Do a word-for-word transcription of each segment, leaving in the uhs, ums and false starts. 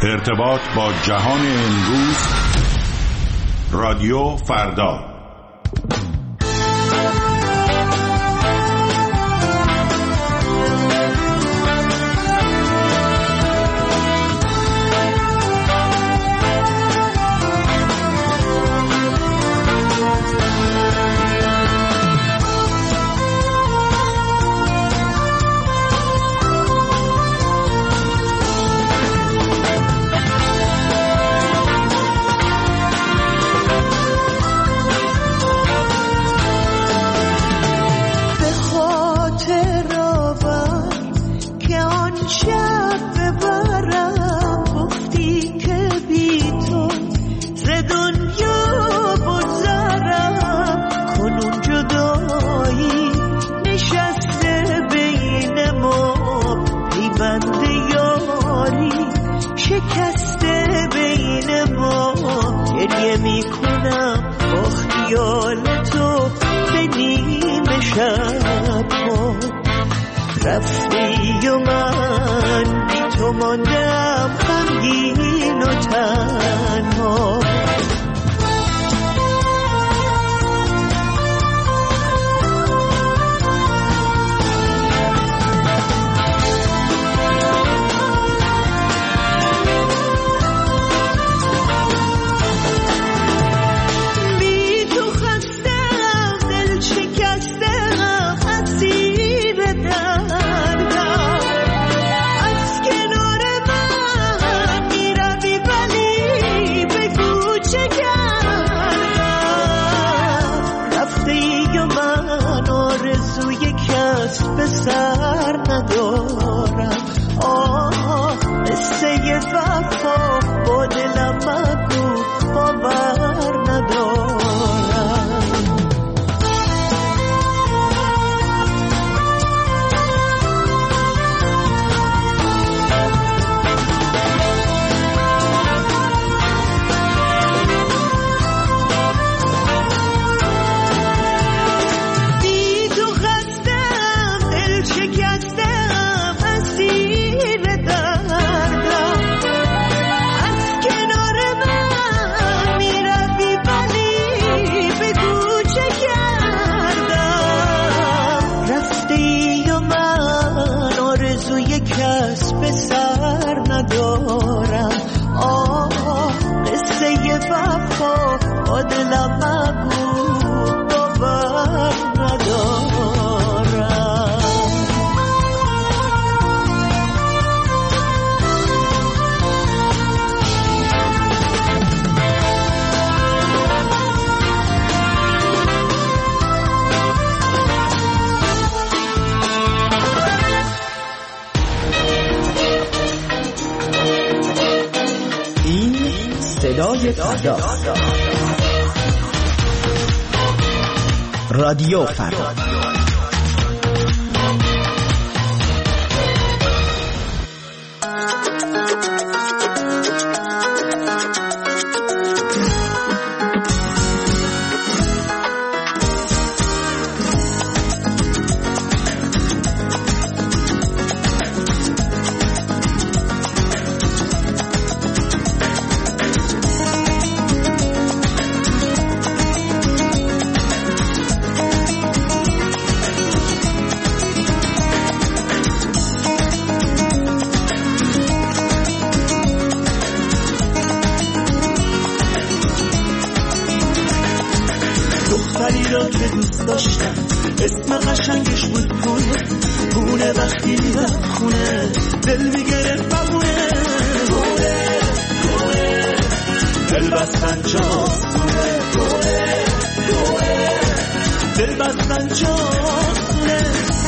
ارتباط با جهان امروز، رادیو فردا. رفتی و من بی تو ماندم غمگین و تنها. به سر ندارم آه قصه وفا با دلم مگو باور ندارم. کس به سر ندارم آه قصه وفا با دلم مگو باور ندارم. صدای فردا، رادیو فردا. دختری را که دوست داشتم اسم قشنگش بود پونه پونه. وقتی میرم خونه دل میگرفت بمونه پونه پونه. دل بستن جاسونه پونه پونه. دل بستن جاسونه.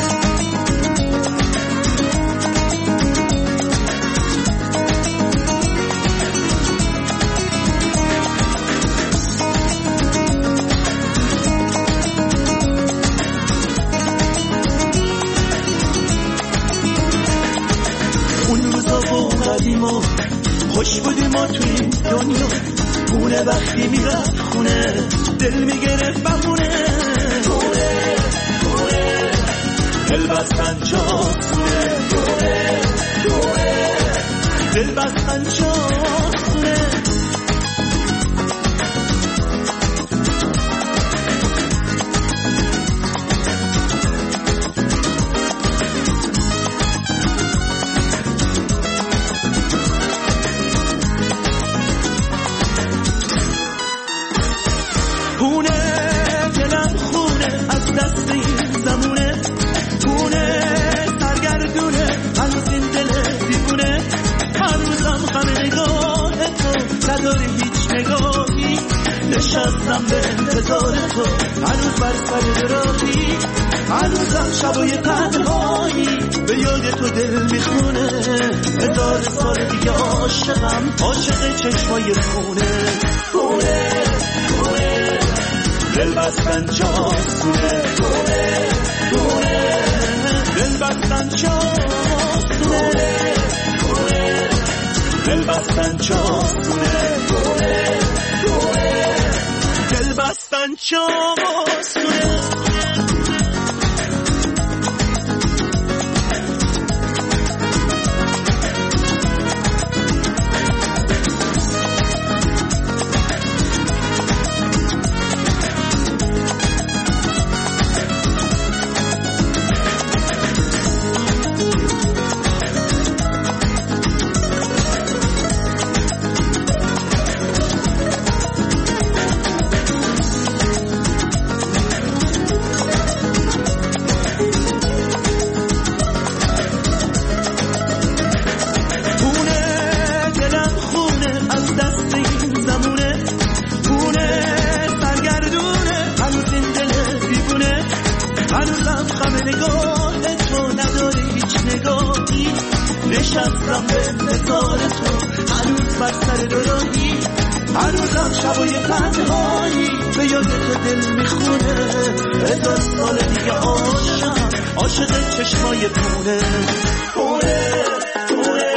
خوش بودیم ما توی این دنیا پونه. وقتی میرفت خونه دل میگرفت بمونه پونه پونه. دل بستن جاسونه پونه پونه. دل بستن جاسونه. نشستم به انتظار تو، هنوز بر سر راهی، هنوزم شبای تنهایی به یاد تو دل میخونه. هزار سال دیگه عاشقم، عاشق چشمای خونه خونه خونه. دل بستن چاسونه خونه خونه. دل بستن چاسونه خونه. دل بستن چاسونه خونه خونه. دل بستن چاسونه. نشستم به انتظار تو، هنوز بر سر راهی، هنوزم شبای تنهایی به یاد تو دل میخونه. هزار سال دیگه عاشقم، عاشق چشمای خونه خونه خونه.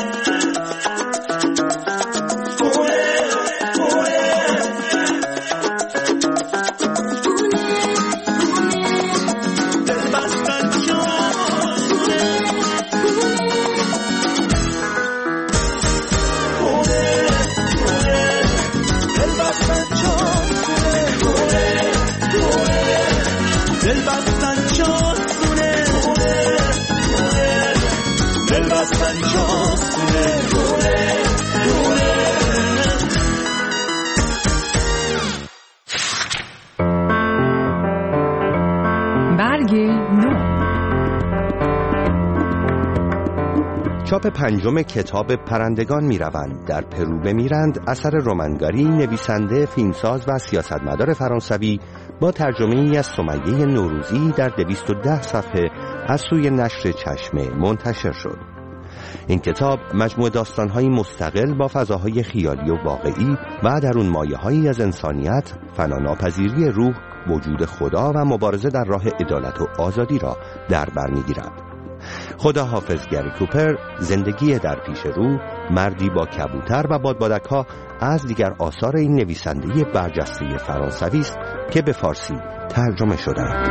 چاپ پنجم کتاب پرندگان میروند در پرو بمیرند اثر رومانگاری نویسنده، فیلمساز و سیاستمدار فرانسوی با ترجمه‌ای از سمیه نوروزی در دویست و ده صفحه از سوی نشر چشمه منتشر شد. این کتاب مجموعه داستان‌های مستقل با فضاهای خیالی و واقعی و در اون مایه‌هایی از انسانیت، فناناپذیری روح، وجود خدا و مبارزه در راه عدالت و آزادی را در بر می‌گیرد. خداحافظ گری کوپر، زندگی در پیش رو، مردی با کبوتر و بادبادک‌ها از دیگر آثار این نویسنده برجسته فرانسوی است که به فارسی ترجمه شده‌اند.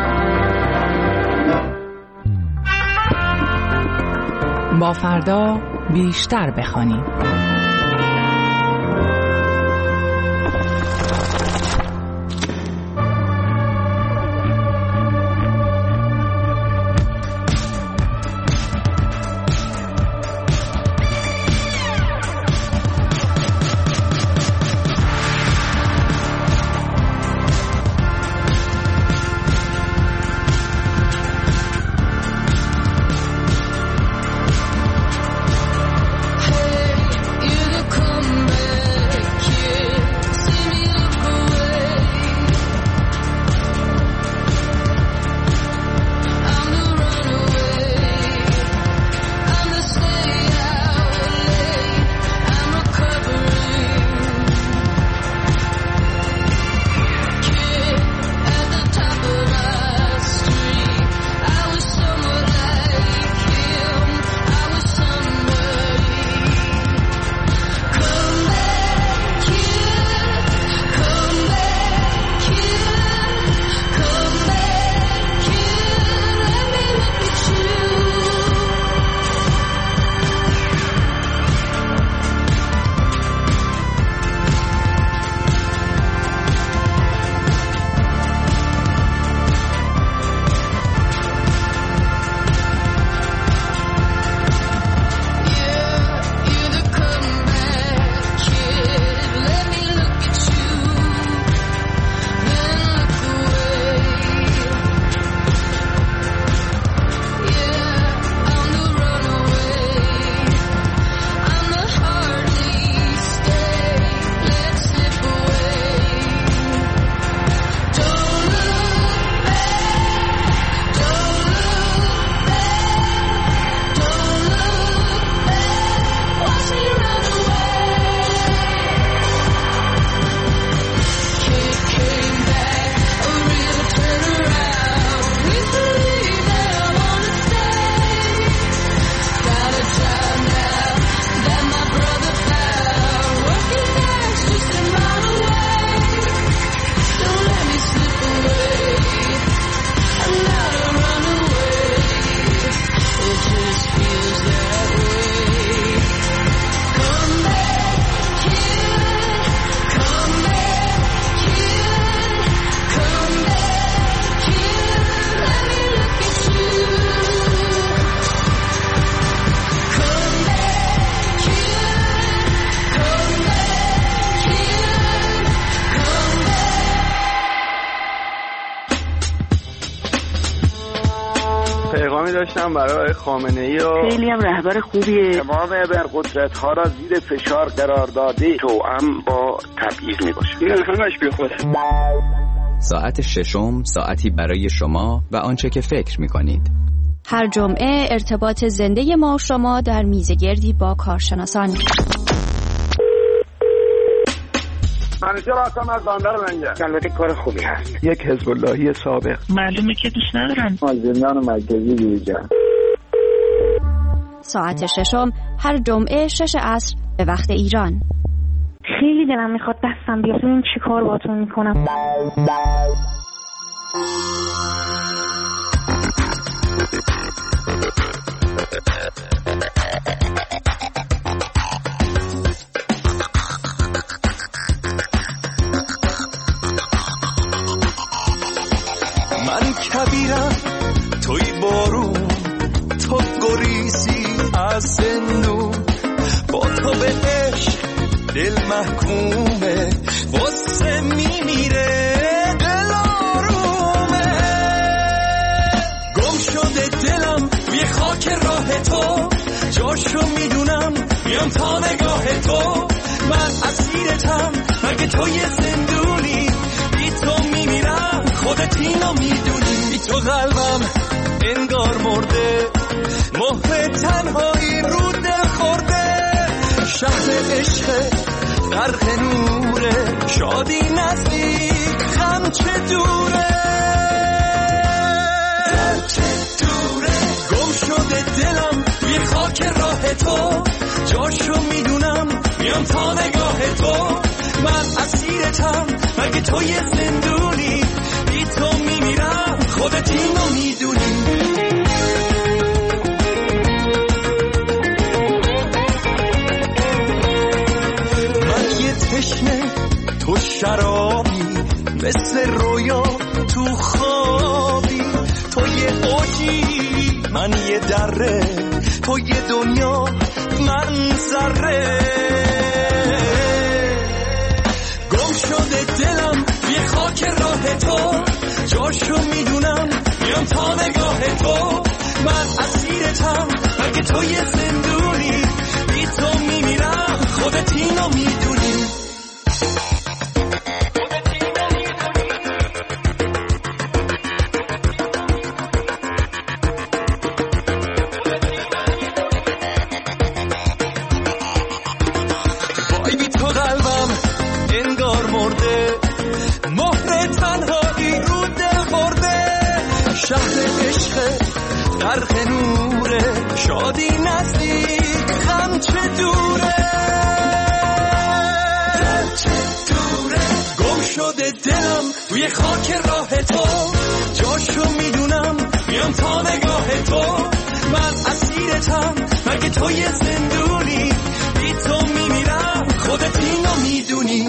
با فردا بیشتر بخوانیم. You داشتم برای خامنه‌ای و خیلی هم رهبر خوبیه. تمام ابرقدرت‌ها را زیر فشار قرار داده توأم با تبعیض میباشه. این همش بیخوده. ساعت ششم ساعتی برای شما و آنچه که فکر می‌کنید. هر جمعه ارتباط زنده ما و شما در میزگردی با کارشناسان. منیجر هستم از بندر منجر. البته کار خوبی هست. یک حزب اللهی سابق. معلومه که دوست ندارن. از زندان مرکزی بیرون. ساعت ششم هر جمعه شش عصر به وقت ایران. خیلی دلم میخواد دستم بیاد ببینم چی کار باهاتون میکنم. من کبیرم توی بارون، تو گریزی از زندون، با تو به عشق دل محکومه، واسه میمیره دل آرومه. گم شده دلم توی خاک راه تو، جاشو میدونم میام تا نگاه تو. من اسیرتم مگه تو یه زندونی، بی تو میمیرم خودت اینو میدونی. بی تو قلبم انگار مرده، مهر تنهایی رو دل خورده. شهر عشق غرق نوره، شادی نزدیک غم چه دوره، چه دوره. گم شده دلم توی خاک راه تو، جاشو میدونم میام تا نگاه تو. من اسیرتم مگه تو یه زندونی، بی تو میمیرم خودت اینو میدونی. تشنه تو شرابی، مثل رویا تو خوابی. تو یه اوجی من یه دره، تو یه دنیا من ذره. گم شده دلم یه خاک راه تو، جاشو میدونم میام تا نگاه تو. من اسیرتم مگه تو یه زندونی، بی تو میمیرم خودت اینو میدونی. شهر عشق غرق نوره، شادی نزدیک غم چه دوره، چه دوره. گم شده دلم توی خاک راه تو، جاشو میدونم میام تا نگاه تو. من اسیرتم مگه تو یه زندونی، بی تو میمیرم خودت اینو میدونی.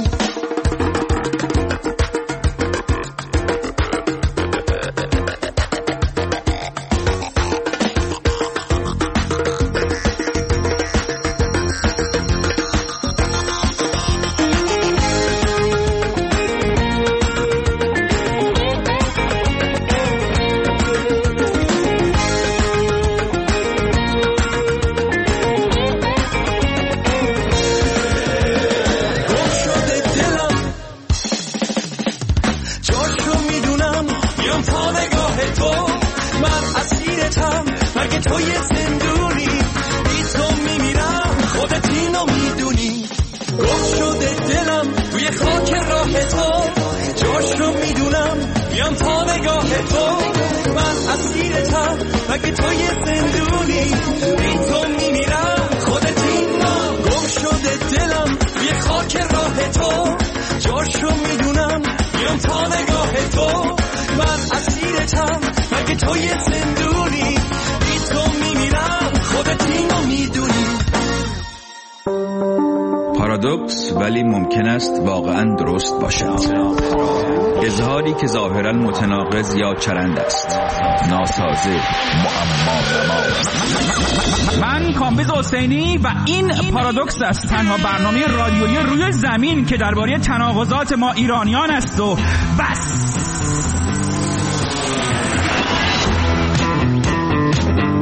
پارادوکس ولی ممکن است واقعا درست باشد. اظهاری که ظاهرا متناقض یا چرند است، ناسازه، معما نما. من کامبیز حسینی و این پارادوکس است، تنها برنامه رادیویی روی زمین که درباره تناقضات ما ایرانیان است و بس.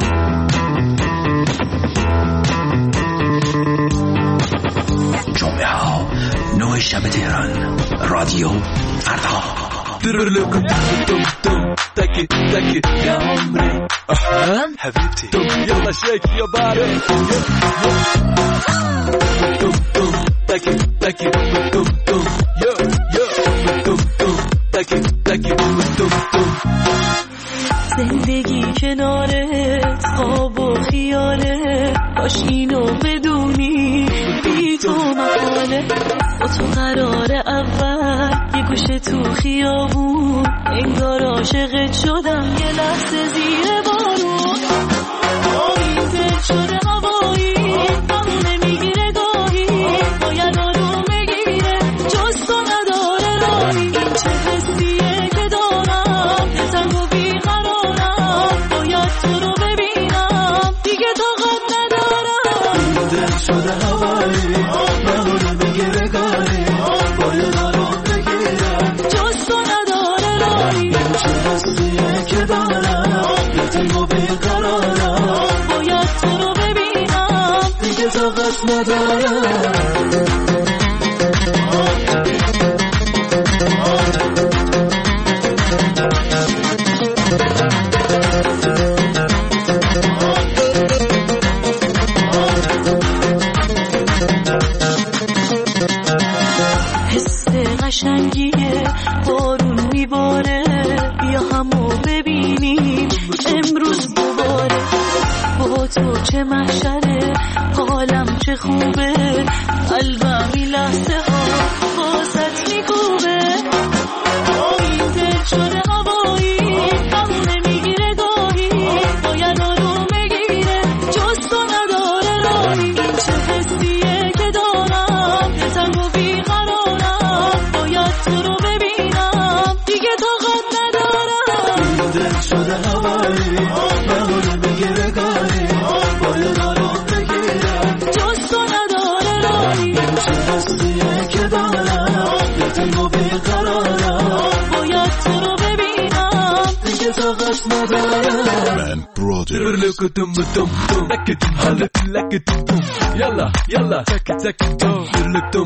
نو شب تهران. رادیو فردا. تکی تکی یا عمري حبيبتي يلا شيك يا باري تکی تکی يا يا تکی تکی زندگی کنارت خواب و خیاله، باش اینو بدونی بی تو محاله. با تو قرار اول یه گوشه تو خیابون، انگار عاشقت شدم یه لحظه زیر بارون. آبی دل شده هوایی بمونه میگیره گاهی، باید آروم بگیره جز تو نداره راهی. این چه حسیه که دارم تنگ و بیقرارم، باید تو رو ببینم دیگه طاقت ندارم. دل شده هوایی بمونه میگیره گاهی، باید آروم بگیره جز تو نداره راهی. این چه حسیه که دارم تنگ و بیقرارم، باید تو رو ببینم دیگه طاقت ندارم. قشنگیه بارون میباره، بیا همو ببینیم امروز دوباره. با تو چه محشره حالم چه خوبه، قلبم این لحظه ها باست میکوبه. این دل شده هوایی بمونه میگیره گاهی، باید آروم بگیره جز تو نداره راهی. این چه حسیه که دارم تنگ و بیقرارم، باید تو رو ببینم دیگه طاقت ندارم. دل شده هوایی بمونه میگیره گاهی، باید آروم بگیره جز تو نداره راهی. این چه حسیه که دارم تنگ و بیقرارم، باید تو رو ببینم دیگه طاقت ندارم. يلا يلا تك تك توم تم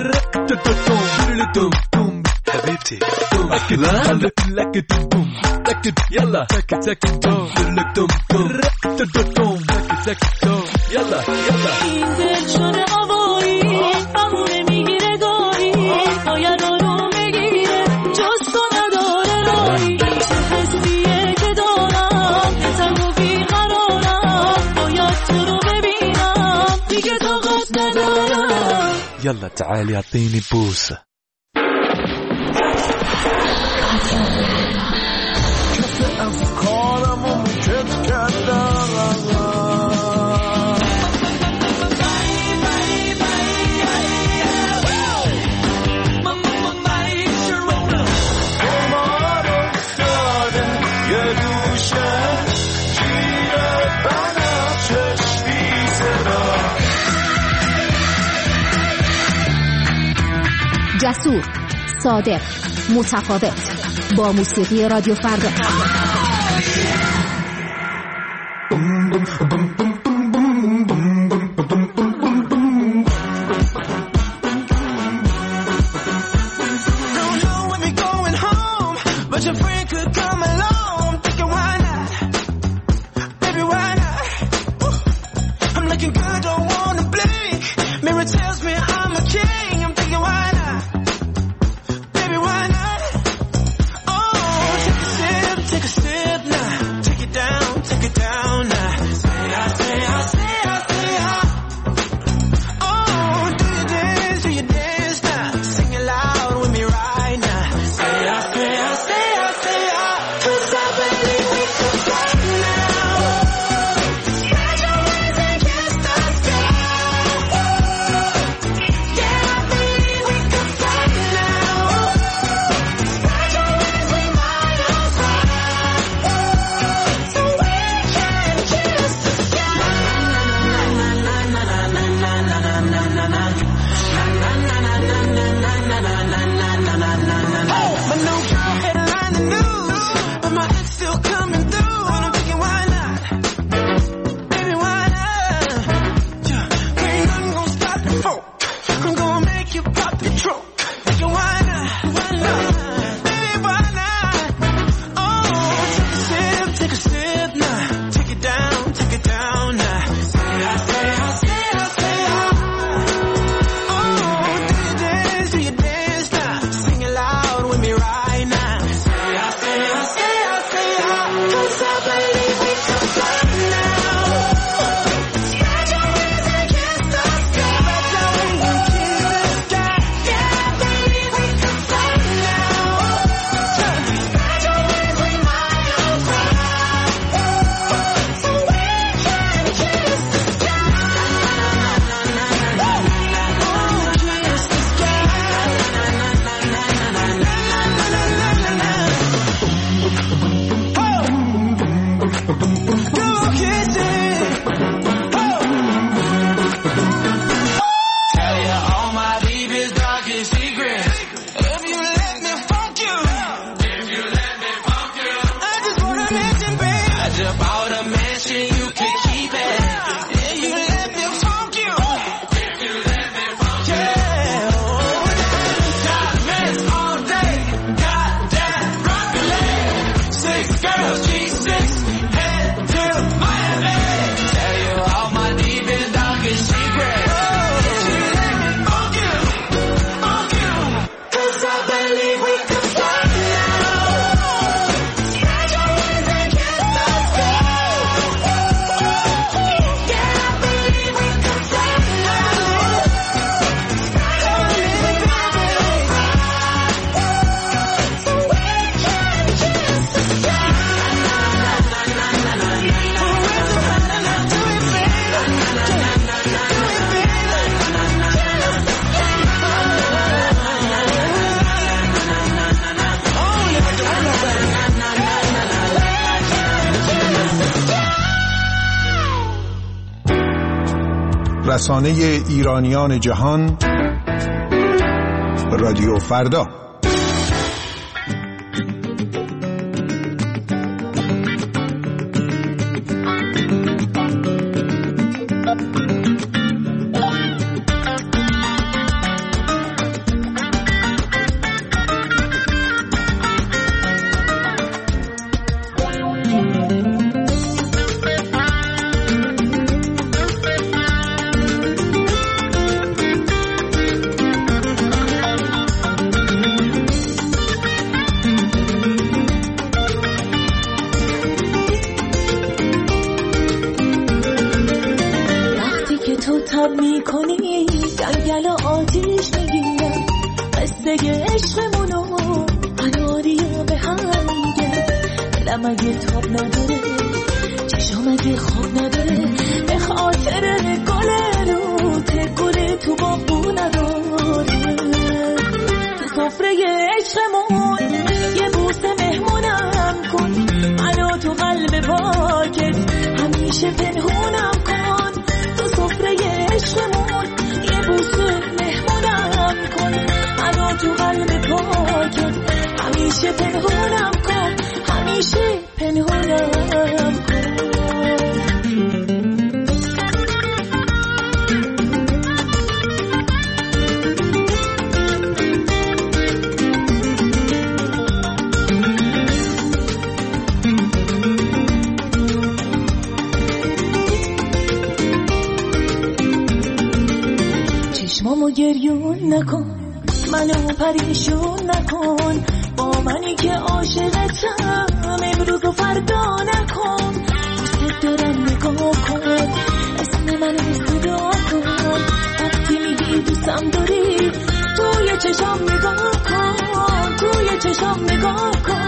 تم تم حبيبتي أحلى لك لك توم تك يلا تك تك توم تم تم تم تك توم يلا يلا. این دل شده هوایی بمونه میگیره گاهی، باید آروم بگیره جز تو نداره راهی. این چه حسیه که دارم تنگ و بیقرارم، باید تو رو ببینم دیگه طاقت ندارم. يلا تعالي اعطيني بوسة. کف افکارمو کت کردم، جسور، صادق، متفاوت، با موسیقی رادیو فردا. you pop the trunk. رسانه ایرانیان جهان، رادیو فردا. چشمامو گریون نکن، منو پریشون نکن، با منی که عاشقتم امروز و فردا نکن. دوست دارم نگاه کن، اسم منو صدا کن، وقتی میگی دوستم داری توی چشام نگاه کن، توی چشام نگاه کن.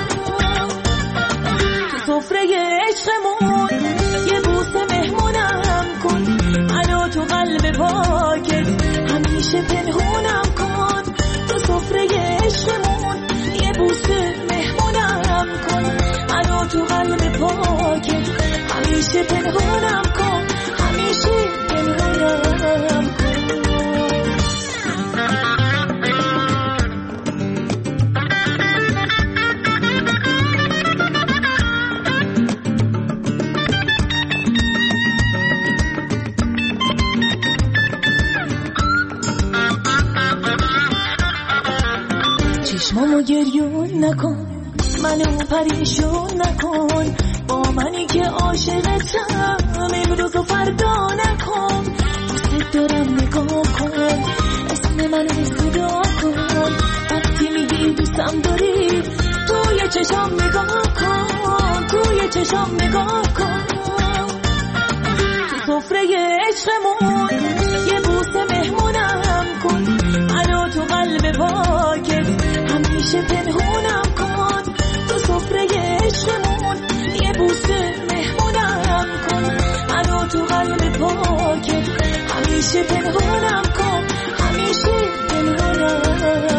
تو سفره عشقمون یه بوسه مهمونم کن، منو تو قلب پاکت همیشه پنهونم کن. تو سفره عشقمون یه بوسه مهمونم کن، منو تو قلب پاکت همیشه پنهونم کن، همیشه پنهونم کن. چشمامو گریون نکن، منو پریشون نکن، با منی که عاشقتم امروز و فردا نکن. دوست دارم نگاه کن، اسم منو صدا کن، وقتی میگی دوستم داری توی چشام نگاه کن، توی چشام نگاه کن. تو سفره عشقمون یه بوسه مهمونم کن، منو تو قلب پاکت همیشه پنهونم کن. تو سفره عشقمون یه بوسه مهمونم کن، منو تو قلب پاکت همیشه پنهونم کن، همیشه پنهونم.